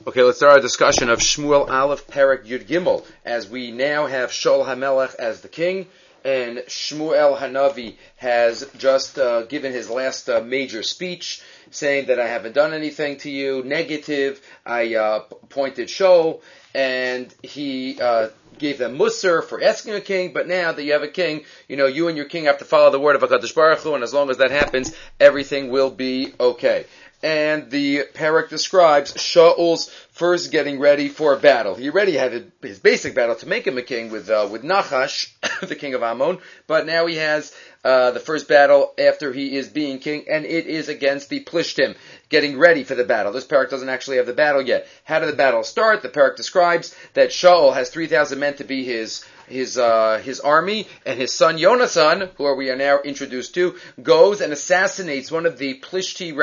Okay, let's start our discussion of Shmuel Aleph Perek Yud Gimel, as we now have Shaul HaMelech as the king, and Shmuel Hanavi has just given his last major speech, saying that I haven't done anything to you, negative. I appointed Shaul, and he gave them Musar for asking a king, but now that you have a king, you and your king have to follow the word of HaKadosh Baruch Hu, and as long as that happens, everything will be okay. And the Perek describes Shaul's first getting ready for a battle. He already had his basic battle to make him a king with Nachash, the king of Ammon, but now he has the first battle after he is being king, and it is against the Plishtim, getting ready for the battle. This Perek doesn't actually have the battle yet. How did the battle start? The Perek describes that Shaul has 3,000 men to be his army, and his son Yonasan, who we are now introduced to, goes and assassinates one of the Plishti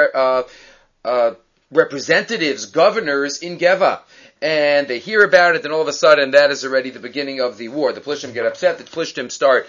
representatives, governors in Geva. And they hear about it, and all of a sudden, that is already the beginning of the war. The Plishtim get upset. The Plishtim start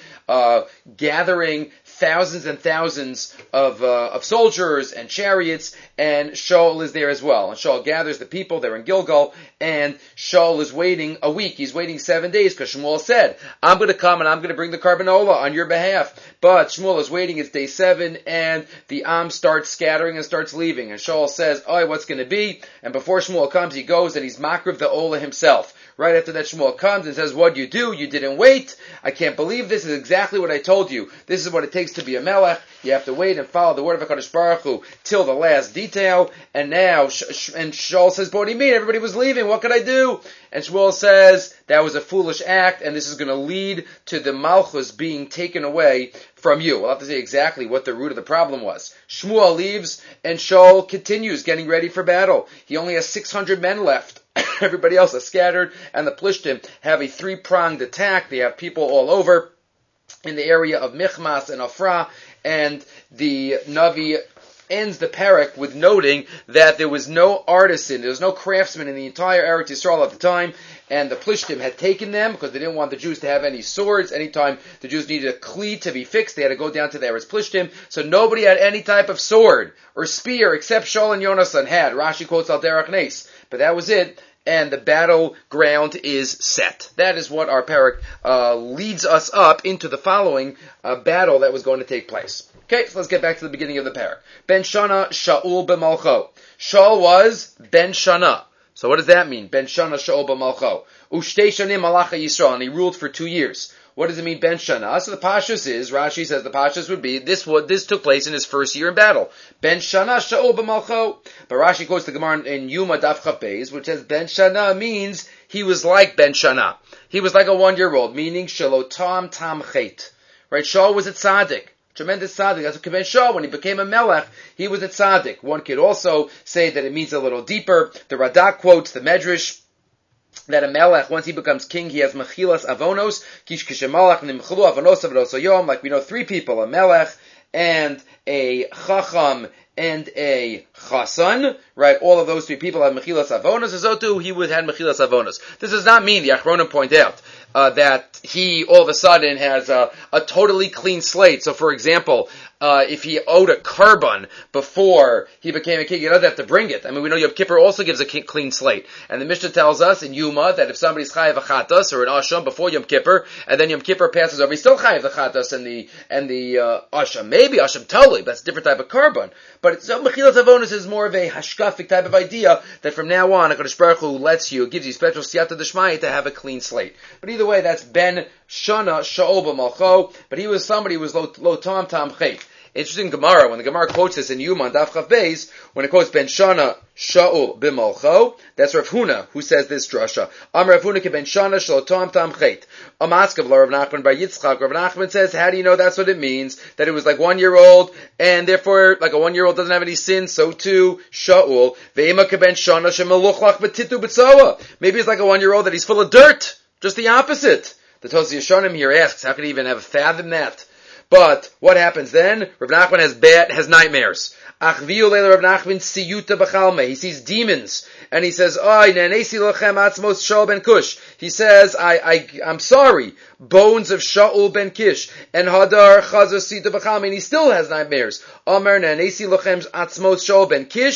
gathering thousands and thousands of soldiers and chariots, and Shaul is there as well. And Shaul gathers the people. They're in Gilgal, and Shaul is waiting a week. He's waiting 7 days, because Shmuel said, I'm going to come and I'm going to bring the Carbanola on your behalf. But Shmuel is waiting. It's day 7, and the Am starts scattering and starts leaving. And Shaul says, oh, what's going to be? And before Shmuel comes, he goes and he's Makriv the Ola himself. Right after that, Shmuel comes and says, what'd you do? You didn't wait. I can't believe this. Is exactly what I told you. This is what it takes to be a melech. You have to wait and follow the word of HaKadosh Baruch Hu till the last detail. And now, and Shaul says, what do you mean? Everybody was leaving. What could I do? And Shmuel says, that was a foolish act, and this is going to lead to the Malchus being taken away from you. We'll have to say exactly what the root of the problem was. Shmuel leaves, and Shaul continues getting ready for battle. He only has 600 men left. Everybody else is scattered, and the Plishtim have a 3-pronged attack. They have people all over in the area of Michmas and Afra, and the Navi ends the Perek with noting that there was no artisan, there was no craftsman in the entire Eretz Yisrael at the time, and the Plishtim had taken them because they didn't want the Jews to have any swords. Anytime the Jews needed a cleat to be fixed, they had to go down to the Eretz Plishtim. So nobody had any type of sword or spear except Shaul and Yonasan had. Rashi quotes Al Derech Nes, but that was it. And the battleground is set. That is what our Perek leads us up into the following battle that was going to take place. Okay, so let's get back to the beginning of the Perek. Ben Shana Shaul b'malcho. Shaul was Ben Shana. So what does that mean? Ben Shana Shaul b'malcho. Ushtei shanim malacha Yisrael, and he ruled for 2 years. What does it mean, Ben Shana? So the Pashtus is, Rashi says the Pashtus would be, this took place in his first year in battle. Ben Shana Shaul b'malcho. But Rashi quotes the Gemara in Yuma Daf Chaf Beis, which says Ben Shana means he was like Ben Shana. He was like a 1-year-old, meaning Shalotam Tam Chet. Right? Shaul was a tzaddik. Tremendous tzaddik. That's what Keben Shaul, when he became a melech, he was a tzaddik. One could also say that it means a little deeper. The Radak quotes the Medrash that a melech, once he becomes king, he has mechilas avonos, kish kishemalach nimchlu avonos avonos, like we know 3 people, a melech and a chacham and a chasan, right? All of those 3 people have mechilas avonos. Azotu, he would have mechilas avonos. This does not mean, the Achronim point out, that he all of a sudden has a totally clean slate. So for example, if he owed a korban before he became a king, he doesn't have to bring it. I mean, we know Yom Kippur also gives a clean slate. And the Mishnah tells us in Yuma that if somebody's chayav a chatas or an asham before Yom Kippur, and then Yom Kippur passes over, he's still chayav the chatas and the asham. Maybe asham totally, but that's a different type of korban. But so Mechilas Avonos is more of a hashkafic type of idea that from now on, HaKadosh Baruch Hu gives you special siyata d'shmaya to have a clean slate. But either way, that's Ben Shana Shaul b'malcho, but he was somebody who was lo tam tam chet. Interesting Gemara, when the Gemara quotes this in Yuma on Daf Chaf Beis, when it quotes Ben Shana Shaul b'malcho, that's Rav Huna who says this drasha. Am Rav Huna ke Ben Shana Shlo Tam Tam Chet. Amaskav Rav Nachman bar Yitzchak. Rav Nachman says, how do you know that's what it means? That it was like 1-year-old, and therefore, like a 1-year-old doesn't have any sin, so too Shaul. Ve'ema ke Ben Shana shemeluchlach b'titu b'tzoa. Maybe it's like a 1-year-old that he's full of dirt. Just the opposite. The Tosi Yeshonim here asks, how could he even have fathomed that? But what happens then? Rav Nachman has nightmares. Rav Nachman siyuta b'chalme. He sees demons, and he says, "Oy nenesi lochem atzmos Shaul ben Kush." He says, "I'm sorry, bones of Shaul ben Kish." And Hadar chazos siyuta b'chalme, and he still has nightmares. Omer nenesi lochem atzmos Shaul ben Kish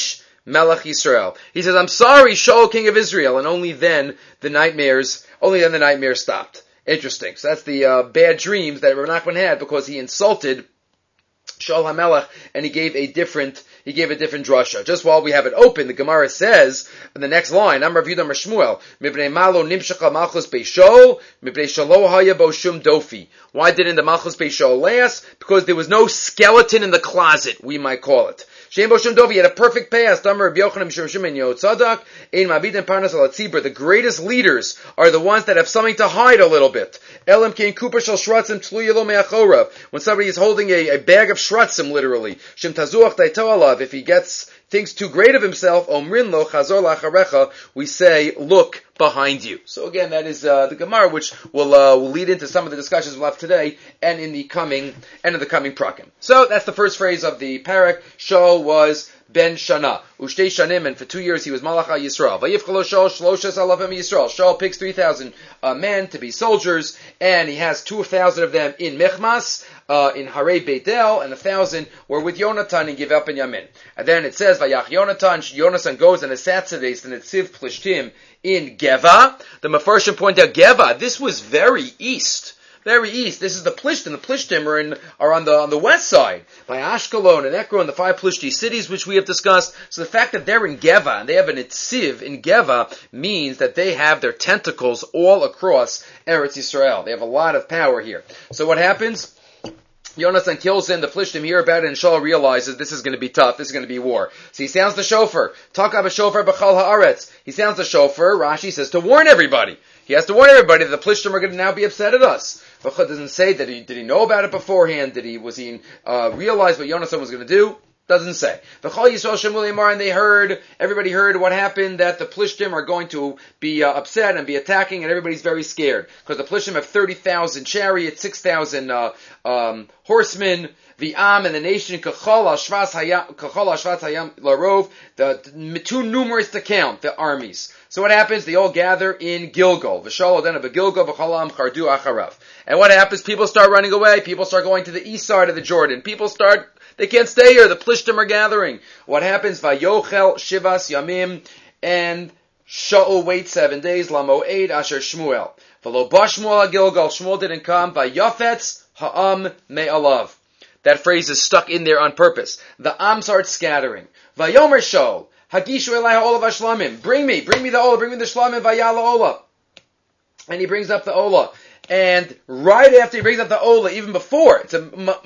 Melech Yisrael. He says, I'm sorry, Shaul, king of Israel, and only then the nightmares stopped. Interesting. So that's the bad dreams that Rav Nachman had because he insulted Shaul HaMelech, and he gave a different drasha. Just while we have it open, the Gemara says in the next line, Amar Rav Yudah Amar Shmuel, Mipnei malo nimshach malchus beishol, mipnei shalo haya bo shum dofi. Why didn't the malchus beishol last? Because there was no skeleton in the closet, we might call it. Shem bo shum dofi, he had a perfect past. Amar Rabbi Yochanan Mishum Shimon Yotzadak, ein mabidin parnas al tzibur. The greatest leaders are the ones that have something to hide a little bit. Elam kein kuper shel shratzim tluya lo me'achorav. When somebody is holding a bag of shratzim, literally, Shem tazuach daito alav, if he thinks too great of himself, omrin lo chazor lacharecha, we say, look behind you. So again, that is the Gemara, which will lead into some of the discussions we'll have today and in the coming prakim. So that's the first phrase of the parak. Shaul was ben shana, ushtei shanim, and for 2 years he was malach Yisrael. Vayivchalo Shaul shloshes alavim Yisrael. Shaul picks 3,000 men to be soldiers, and he has 2,000 of them in Michmas, in Harei Beit El, and 1,000 were with Yonatan in Give Up and Yamin. And then it says, Vayach Yonatan goes and assassinates the Netziv Plishtim in Geva. The Mefarshim point out Geva, this was very east. This is the Plishtim. The Plishtim are on the west side, by Ashkelon and Ekron, the 5 Plishti cities which we have discussed. So the fact that they're in Geva and they have an Netziv in Geva means that they have their tentacles all across Eretz Yisrael. They have a lot of power here. So what happens? Yonatan kills him, the Plishtim hear about it, and Shaul realizes this is going to be tough, this is going to be war. So he sounds the shofar. Takab shofar b'chal haaretz. He sounds the shofar, Rashi says, to warn everybody. He has to warn everybody that the Plishtim are going to now be upset at us. V'chad doesn't say that did he know about it beforehand, was he realize what Yonatan was going to do? Doesn't say. V'chal Yisrael Shemul Yamar, and everybody heard what happened, that the Plishtim are going to be upset and be attacking, and everybody's very scared. Because the Plishtim have 30,000 chariots, 6,000 horsemen, the Am and the nation, Kachol Ashvat Hayam Larov, too numerous to count, the armies. So what happens? They all gather in Gilgal. V'shal Oden of Gilgal, v'chalam chardu acharav. And what happens? People start running away. People start going to the east side of the Jordan. They can't stay here. The Plishtim are gathering. What happens? Vayochel Shivas Yamim, and Shaul waits 7 days. Lamoed Asher Shmuel. V'lo ba Shmuel Gilgal. Shmuel didn't come. Vayafetz Ha'am Me'alav. That phrase is stuck in there on purpose. The Am starts scattering. Vayomer Shaul Hagishu Elai Ha'olav Ashlamim. Bring me the Olah. Bring me the Shlamim. Vayala Olah. And he brings up the Olah. And right after he brings up the Olah, even before, it's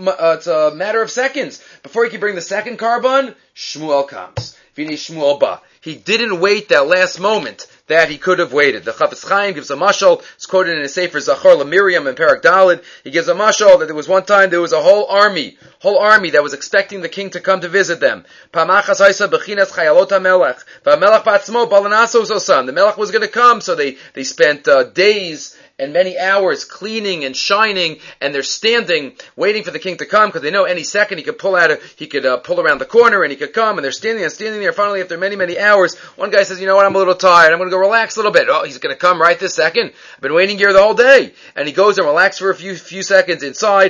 a matter of seconds, before he can bring the second carbon, Shmuel comes. Vini Shmuel ba. He didn't wait that last moment that he could have waited. The Chafetz Chaim gives a mashal. It's quoted in his Sefer Zachor LaMiriam in Parak Daled. He gives a mashal that there was one time there was a whole army that was expecting the king to come to visit them. Pamachas haisa bechinas chayalot hamelech. V'hamelech ba'atzmo balanaso zosan. The melech was going to come, so they spent days and many hours cleaning and shining, and they're standing, waiting for the king to come, because they know any second he could pull around the corner, and he could come, and they're standing there. Finally, after many, many hours, one guy says, you know what, I'm a little tired, I'm going to go relax a little bit. Oh, he's going to come right this second? I've been waiting here the whole day. And he goes and relaxes for a few seconds inside,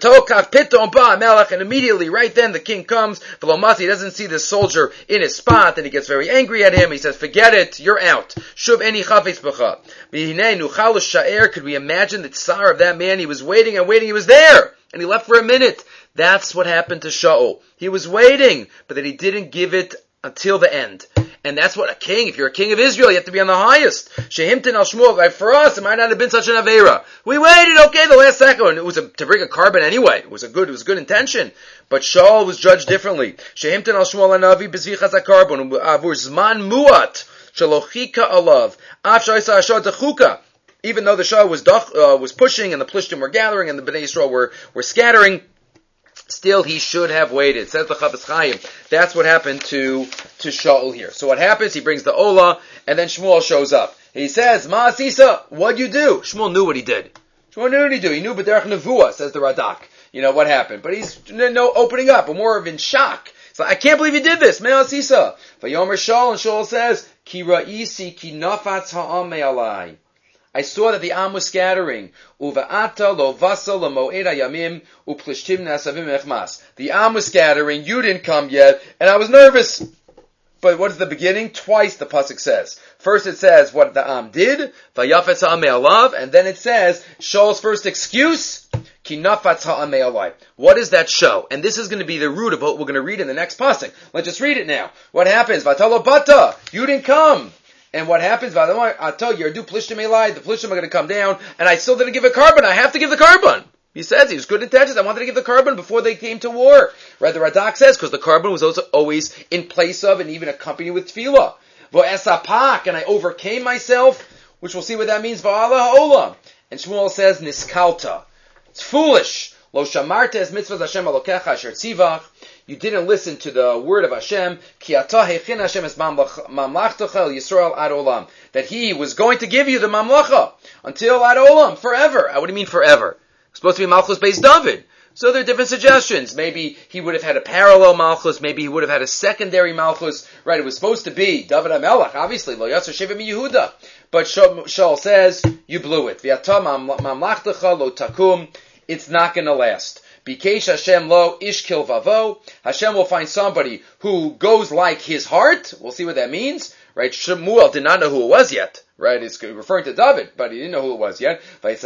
and immediately, right then, the king comes. He doesn't see this soldier in his spot, and he gets very angry at him. He says, forget it, you're out. Shuv eni chafetz b'cha. Could we imagine the tsar of that man? He was waiting, he was there, and he left for a minute. That's what happened to Shaul. He was waiting, but that he didn't give it until the end. And that's what a king, if you're a king of Israel, you have to be on the highest. Shehimtin al Shmuel, for us, it might not have been such an avera. We waited, okay, the last second, and it was to bring a carbon anyway. It was a good intention. But Shaul was judged differently. Shehimtin al Shmuel anavi bezvichas hakarbon, avur zman muat, shalochika alav, af shaisa ashad dechuka. Even though the Shah was pushing and the Plishtim were gathering and the Bnei Yisrael were scattering, still he should have waited. Says the Chafetz Chaim. That's what happened to Shaul here. So what happens? He brings the Olah, and then Shmuel shows up. He says, Ma'asisa, what'd you do? Shmuel knew what he did. He knew B'derech Nevuah, says the Radak. You know what happened. But he's no opening up, but more of in shock. It's like, I can't believe you did this. Ma'asisa. Vayomer Shaul, and Shaul says, Ki ra'isi ki nafatz ha'am me'alai. I saw that the Am was scattering. Uva'ata lo vasa lamoed hayamim uplishtim nasavim echmas. The Am was scattering, you didn't come yet, and I was nervous. But what is the beginning? Twice the pasuk says. First it says what the Am did, vayafetz ha'amei alav, and then it says Shaul's first excuse, ki nafatz ha'amei alai. What does that show? And this is going to be the root of what we're going to read in the next pasuk. Let's just read it now. What happens? Vatalo bata, you didn't come. And what happens? Vatalo yardu plishtim elai, the plishtim are going to come down, and I still didn't give a carbon. I have to give the carbon. He says he was good intentions. I wanted to give the carbon before they came to war. Right? The Radak says because the carbon was also always in place of and even accompanied with tefillah. V'esapak, and I overcame myself, which we'll see what that means. V'ala ha'olam. And Shmuel says niskalta. It's foolish. Lo shamarta es mitzvahs Hashem alokecha asher tzivach. You didn't listen to the word of Hashem. Ki atah hechin Hashem es mamlachtocha el Yisrael ad olam. That He was going to give you the mamlacha until ad olam, forever. What do you mean forever? Supposed to be Malchus based David. So there are different suggestions. Maybe he would have had a parallel Malchus. Maybe he would have had a secondary Malchus. Right, it was supposed to be David HaMelech, obviously. Lo Yasser Sheva mi Yehuda. But Shaul says, you blew it. V'yata mamlachtecha lo takum. It's not going to last. Bikesh Hashem lo ish kilvavo. Hashem will find somebody who goes like his heart. We'll see what that means. Right, Shmuel did not know who it was yet. Right, it's referring to David, but he didn't know who it was yet. And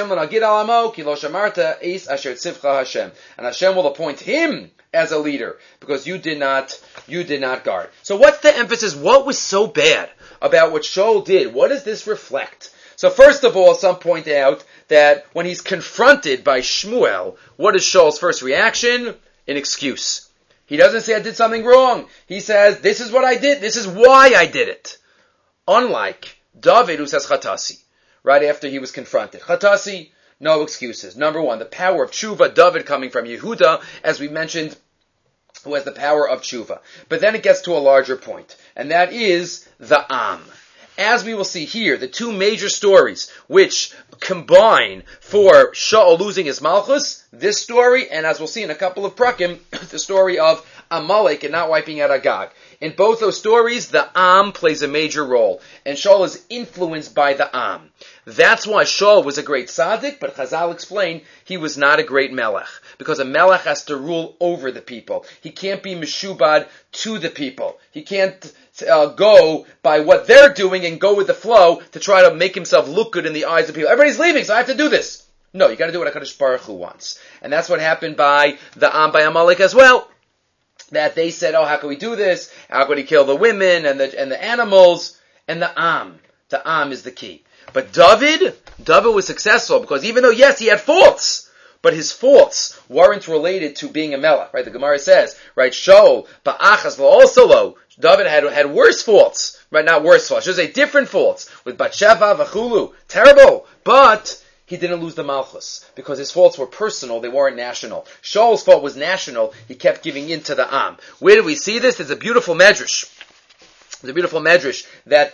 Hashem will appoint him as a leader because you did not guard. So what's the emphasis? What was so bad about what Shaul did? What does this reflect? So first of all, some point out that when he's confronted by Shmuel, what is Shaul's first reaction? An excuse. He doesn't say I did something wrong. He says, this is what I did. This is why I did it. Unlike David, who says Chatasi, right after he was confronted. Chatasi, no excuses. Number one, the power of tshuva, David coming from Yehuda, as we mentioned, who has the power of tshuva. But then it gets to a larger point, and that is the Am. As we will see here, the two major stories which combine for Shaul losing his Malchus, this story, and as we'll see in a couple of prakim, the story of Amalek and not wiping out Agag. In both those stories, the Am plays a major role, and Shaul is influenced by the Am. That's why Shaul was a great tzaddik, but Chazal explained he was not a great melech, because a melech has to rule over the people. He can't be meshubad to the people. He can't go by what they're doing and go with the flow to try to make himself look good in the eyes of people. Everybody's leaving, so I have to do this. No, you got to do what HaKadosh Baruch Hu wants, and that's what happened by the Am, by Amalek as well. That they said, oh, how can we do this? How can we kill the women and the animals? And the Am is the key. But David was successful because even though, yes, he had faults, but his faults weren't related to being a melech, right? The Gemara says, right, Shaul, ba'achas also lo. David had worse faults, right? Not worse faults, I should say different faults with Bathsheba, v'chulu. Terrible, but he didn't lose the Malchus because his faults were personal, they weren't national. Shaul's fault was national, he kept giving in to the Am. Where do we see this? There's a beautiful medrash. There's a beautiful medrash that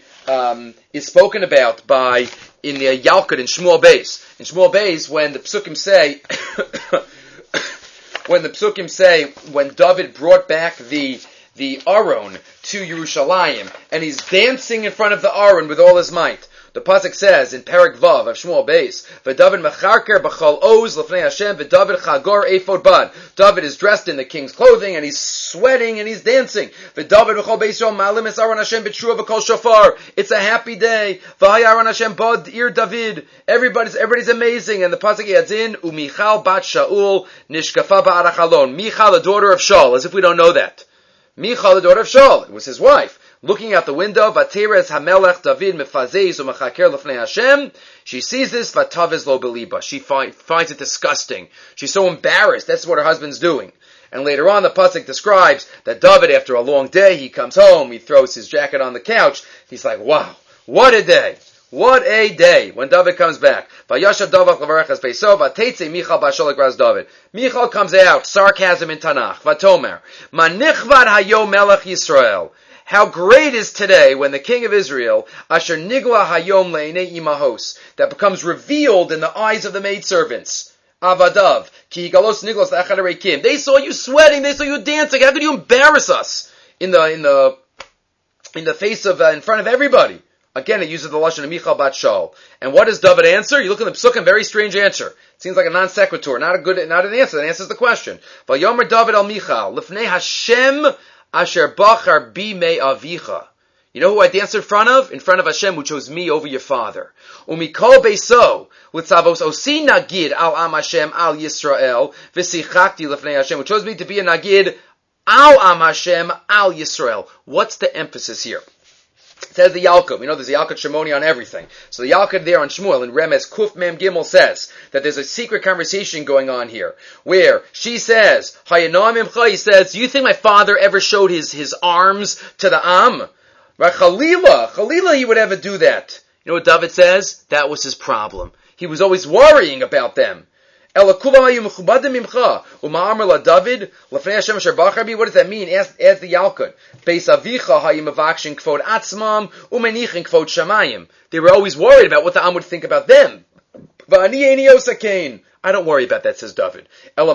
is spoken about in the Yalkut in Shmuel Beis. In Shmuel Beis, when the Psukim say, when David brought back the Aron to Yerushalayim, and he's dancing in front of the Aron with all his might. The pasuk says in Perek Vav of Shmuel Beis, "V'David mecharker b'chol oz l'fnei Hashem, v'David chagor ephod bad." David is dressed in the king's clothing and he's sweating and he's dancing. V'David b'chol Beis Yom ma'alim es Aron Hashem b'tshua v'kol shofar. It's a happy day. V'hay Aron Hashem bod ir David. Everybody's amazing. And the pasuk adds in uMichal bat Shaul nishkafa ba'arach alon. Michal, the daughter of Shaul, as if we don't know that. Michal, the daughter of Shaul, it was his wife. Looking out the window, Vateres Hamelech David Mefazeis u'Mechaker L'fnei Hashem. She sees this, Vatavez lo beliba. She finds it disgusting. She's so embarrassed. That's what her husband's doing. And later on, the pasuk describes that David, after a long day, he comes home, he throws his jacket on the couch. He's like, wow, what a day. What a day when David comes back. Vayashav David levarachas beiso vateitze Michal b'sholek raz David. Michal comes out, sarcasm in Tanakh. Vatomer manichvad hayom melech Yisrael. How great is today when the king of Israel, Asher Nigla Hayom Le'nei Imahos, that becomes revealed in the eyes of the maidservants. Avadav, Ki Galos Niglos Echad Reikim. They saw you sweating, they saw you dancing. How could you embarrass us in the face of, in front of everybody? Again, it uses the lashon of Michal bat Shaul. And what does David answer? You look in the Psukim, very strange answer. It seems like a non sequitur, not an answer. That answers the question. Vayomer David al Michal, Lifnei Hashem Asher bachar bi me avicha. You know who I danced in front of? In front of Hashem, who chose me over your father. Umikol beiso, litzavos osi nagid al am Hashem al Yisrael, v'sichakti lefnei Hashem, who chose me to be a nagid al am Hashem al Yisrael. What's the emphasis here? It says the Yalkut. We know there's a Yalkut Shimoni on everything. So the Yalkut there on Shmuel in Remez Kuf Mem Gimel says that there's a secret conversation going on here where she says, Hayanam Imcha, he says, do you think my father ever showed his arms to the Am? Right? Chalila he would ever do that. You know what David says? That was his problem. He was always worrying about them. What does that mean? Ask the Yalkut. They were always worried about what the Am would think about them. I don't worry about that, says David.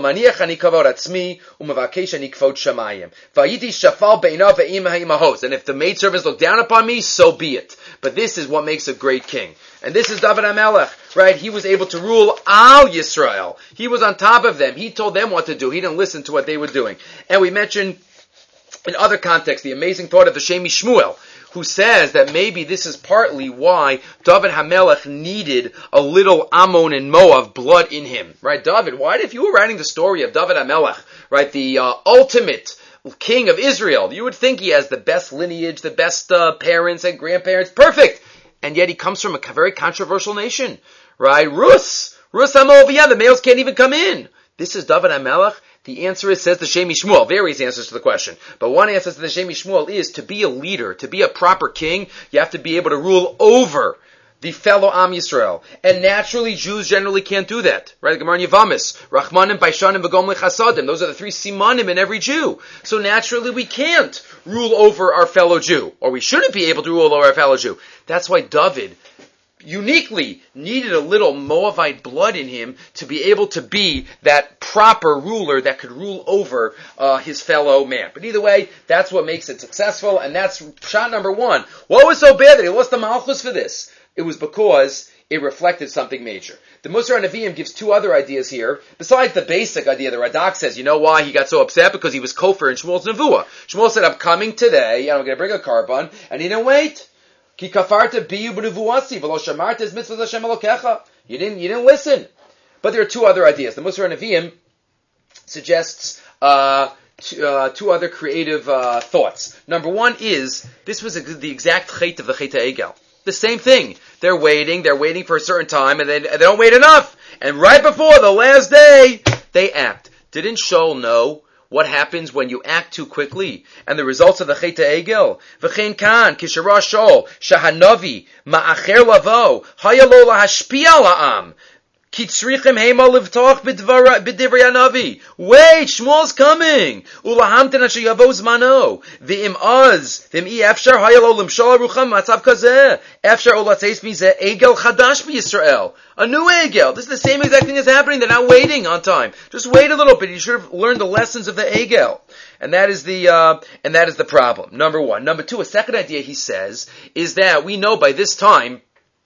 And if the maidservants look down upon me, so be it. But this is what makes a great king. And this is David HaMelech, right? He was able to rule Al Yisrael. He was on top of them. He told them what to do. He didn't listen to what they were doing. And we mentioned in other contexts the amazing thought of the Shemi Shmuel, who says that maybe this is partly why David HaMelech needed a little Ammon and Moab blood in him. Right, David, if you were writing the story of David HaMelech, right, the ultimate king of Israel, you would think he has the best lineage, the best parents and grandparents, perfect. And yet he comes from a very controversial nation, right? Rus HaMoaviyah, the males can't even come in. This is David HaMelech. The answer is, says the Shemi Shmuel, various answers to the question. But one answer to the Shemi Shmuel is, to be a leader, to be a proper king, you have to be able to rule over the fellow Am Yisrael. And naturally, Jews generally can't do that. Right? The Gemara in Yavamis, Rachmanim, Baishanim, V'gom Lechasadim. Those are the three simanim in every Jew. So naturally, we can't rule over our fellow Jew. Or we shouldn't be able to rule over our fellow Jew. That's why David uniquely needed a little Moabite blood in him to be able to be that proper ruler that could rule over his fellow man. But either way, that's what makes it successful, and that's shot number one. What was so bad that he lost the Malchus for this? It was because it reflected something major. The Musar Nevi'im gives two other ideas here, besides the basic idea. The Radak says, you know why he got so upset? Because he was kofar in Shmuel's Nevuah. Shmuel said, I'm coming today, and I'm going to bring a carbon, and he didn't wait. Ki kafarta biyu b'nevuasi v'lo shamarta es mitzvahs Hashem Elokecha. You didn't listen. But there are two other ideas. The Musar Nevi'im suggests two other creative thoughts. Number one is, this was the exact chait of the Chet HaEgel. The same thing. They're waiting for a certain time, and they don't wait enough. And right before the last day, they act. Didn't Shaul know what happens when you act too quickly? And the results of the Chet HaEgel. V'chein kan, kishara Shaul, shahanavi, ma'acher lavo, hayalo lahashpi al ha'am. Kitzrichem hema livtoch b'divrei hanavi. Wait, Shmuel's coming. Ulahamten asher yavo zmano. V'im efshar hayalo limshol arucham matzav kazeh. Efshar olatzeis mizeh egel chadash b'Yisrael. A new egel. This is the same exact thing that's happening. They're not waiting on time. Just wait a little bit. You should have learned the lessons of the egel. And that is the problem. Number one. Number two, a second idea he says is that we know by this time,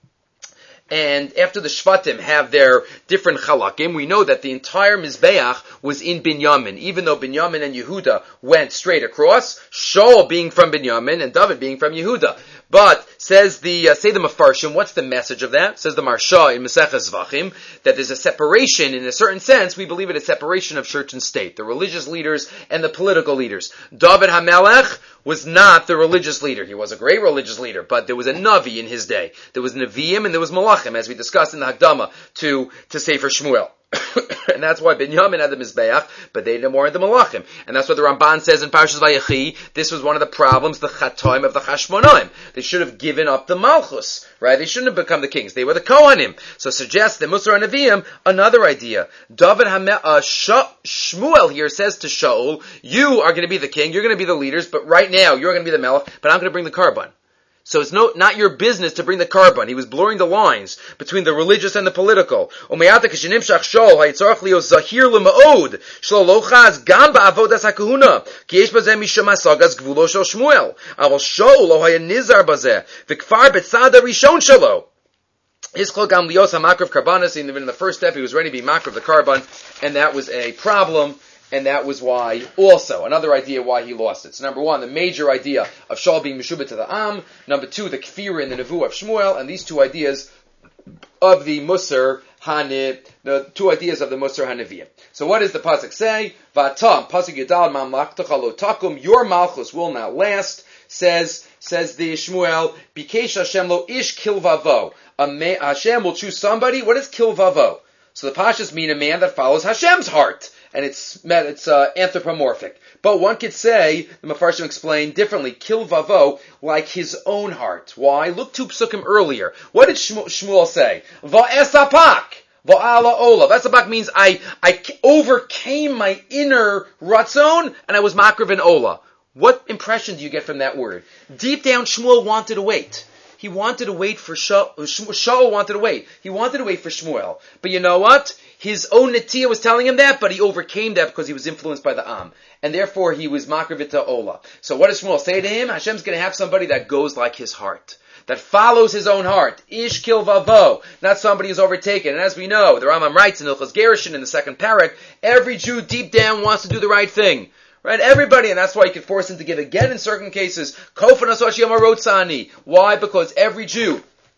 and after the Shvatim have their different chalakim, we know that the entire Mizbeach was in Binyamin. Even though Binyamin and Yehuda went straight across, Shaul being from Binyamin and David being from Yehuda. But says the Mefarshim, what's the message of that? Says the Marsha in Maseches Zvachim, that there's a separation, in a certain sense, we believe it a separation of church and state, the religious leaders and the political leaders. David HaMelech was not the religious leader. He was a great religious leader, but there was a Navi in his day. There was Nevi'im and there was Malachim, as we discussed in the Hakdama to Sefer Shmuel. And that's why Binyamin had the Mizbeach, but they didn't warrant the Malachim. And that's what the Ramban says in Parshas Vayechi. This was one of the problems, the Chatoim of the Chashmonaim. They should have given up the Malchus, right? They shouldn't have become the kings. They were the Kohanim. So suggests the Musar Nevi'im another idea. Shmuel here says to Shaul, you are going to be the king, you're going to be the leaders, but right now you're going to be the Melech, but I'm going to bring the Karban. So it's not your business to bring the Karban. He was blurring the lines between the religious and the political. Even in the first step, he was ready to be makar of the Karban, and that was a problem. and that was why also, another idea why he lost it. So number one, the major idea of Shaul being Meshubah to the Am. Number two, the Kfir in the Nevuah of Shmuel, and these two ideas of the Musar the two ideas of the Musar HaNevi'im. So what does the pasuk say? Vatam pasuk Yudal Mamlachtacha lo takum. Your malchus will not last. Says the Shmuel. Bikesh Hashem lo ish kilvavo. Hashem will choose somebody. What is kilvavo? So the pashas mean a man that follows Hashem's heart, and it's anthropomorphic. But one could say, the Mefarshim explain differently, kilvavo, like his own heart. Why? Look two psukim earlier. What did Shmuel say? Va'esapak, va'ala ola. Va'esapak means I overcame my inner ratzon, and I was makriv in ola. What impression do you get from that word? Deep down, Shmuel wanted to wait. He wanted to wait for Shaul wanted to wait. He wanted to wait for Shmuel. But you know what? His own Netiyah was telling him that, but he overcame that because he was influenced by the Am. And therefore he was Makrivita Ola. So what does Shmuel say to him? Hashem's going to have somebody that goes like his heart. That follows his own heart. Ish kilvavo. Not somebody who's overtaken. And as we know, the Rambam writes in Ilchos Gerushin in the second parak, every Jew deep down wants to do the right thing. Right, everybody, and that's why you can force him to give again in certain cases. Why? Because every Jew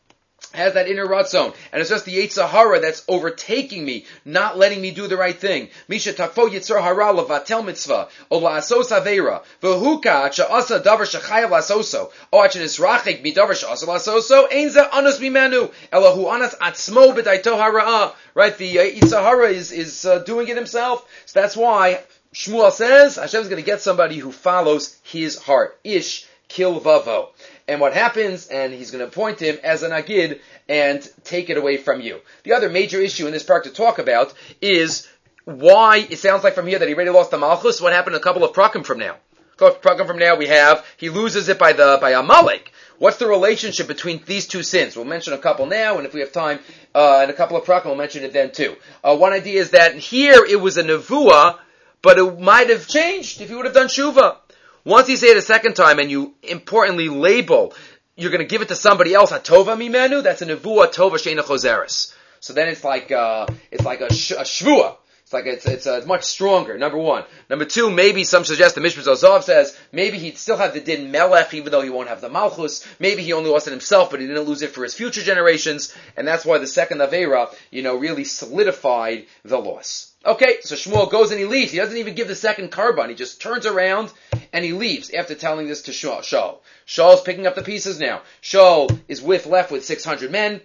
has that inner ratzon, and it's just the Yetzer Hara that's overtaking me, not letting me do the right thing. Misha takfo Yetzer Hara levatel mitzvah, o la'asos aveira, v'huka she'asa davar shechayav la'asoso, o nisrachik midavar she'asa la'asoso, ein ze anus mimenu, elahu anas atzmo b'daito hara'ah. Right, the Yetzer Hara is doing it himself. So that's why Shmuel says Hashem's going to get somebody who follows his heart. Ish kilvavo. And what happens, and he's going to appoint him as an agid and take it away from you. The other major issue in this part to talk about is why it sounds like from here that he already lost the malchus. What happened a couple of prakim from now? A couple of prakim from now we have, he loses it by Amalek. What's the relationship between these two sins? We'll mention a couple now, and if we have time, in a couple of prakim, we'll mention it then too. One idea is that here it was a nevuah, but it might have changed if you would have done shuvah. Once you say it a second time and you importantly label, you're going to give it to somebody else, atova mimenu, that's a nevuah tova she'ena choseres. So then it's like a shvuah. It's much stronger, number one. Number two, maybe some suggest, the Mishpat Zozav says, maybe he'd still have the din melech, even though he won't have the malchus. Maybe he only lost it himself, but he didn't lose it for his future generations. And that's why the second Aveira, really solidified the loss. Okay, so Shmuel goes and he leaves. He doesn't even give the second carbon. He just turns around and he leaves after telling this to Shaul. Shaul's picking up the pieces now. Shaul is left with 600 men.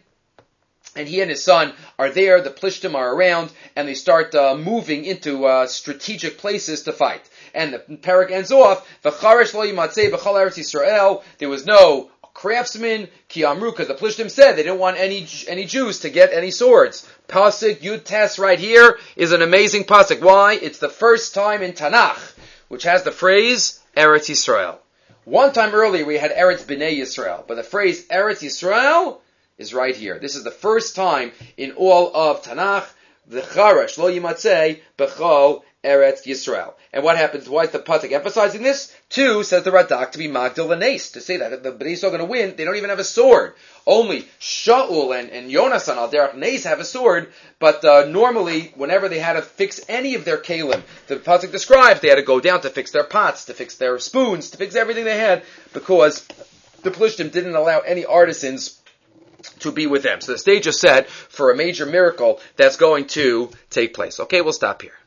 And he and his son are there, the Plishtim are around, and they start moving into strategic places to fight. And the parak ends off, V'charesh lo yimatzei b'chol Eretz Yisrael. There was no craftsmen, ki amru, because the Plishtim said they didn't want any Jews to get any swords. Pasuk Yud Tes right here is an amazing pasuk. Why? It's the first time in Tanakh, which has the phrase Eretz Yisrael. One time earlier we had Eretz B'nai Yisrael, but the phrase Eretz Yisrael is right here. This is the first time in all of Tanakh, the Charash lo yimatzei b'chol Eretz Yisrael. And what happens? Why is the pasuk emphasizing this? 2, says the Radak, to be Magdil L'Nes, to say that if the Bnei Yisrael are going to win, they don't even have a sword. Only Shaul and Yonasan al Derech Nes have a sword, but normally, whenever they had to fix any of their kalim, the pasuk describes they had to go down to fix their pots, to fix their spoons, to fix everything they had, because the Plishtim didn't allow any artisans to be with them. So the stage is set for a major miracle that's going to take place. Okay, we'll stop here.